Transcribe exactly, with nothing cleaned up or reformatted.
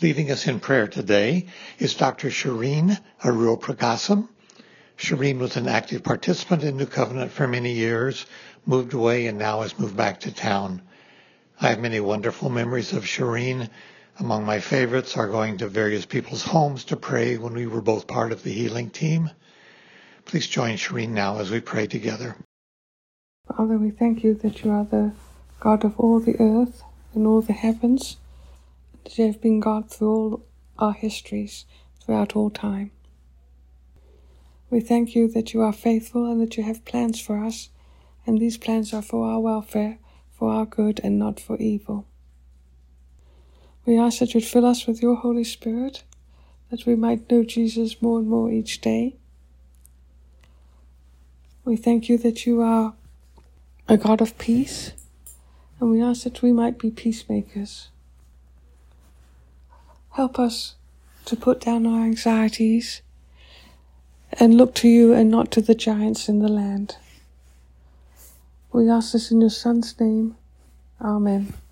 Leading us in prayer today is Doctor Shireen Arul-Pragasam. Shireen was an active participant in New Covenant for many years, moved away, and now has moved back to town. I have many wonderful memories of Shireen. Among my favorites are going to various people's homes to pray when we were both part of the healing team. Please join Shireen now as we pray together. Father, we thank you that you are the God of all the earth and all the heavens, that you have been God through all our histories, throughout all time. We thank you that you are faithful and that you have plans for us, and these plans are for our welfare, for our good and not for evil. We ask that you'd fill us with your Holy Spirit, that we might know Jesus more and more each day. We thank you that you are a God of peace, and we ask that we might be peacemakers. Help us to put down our anxieties and look to you and not to the giants in the land. We ask this in your Son's name. Amen.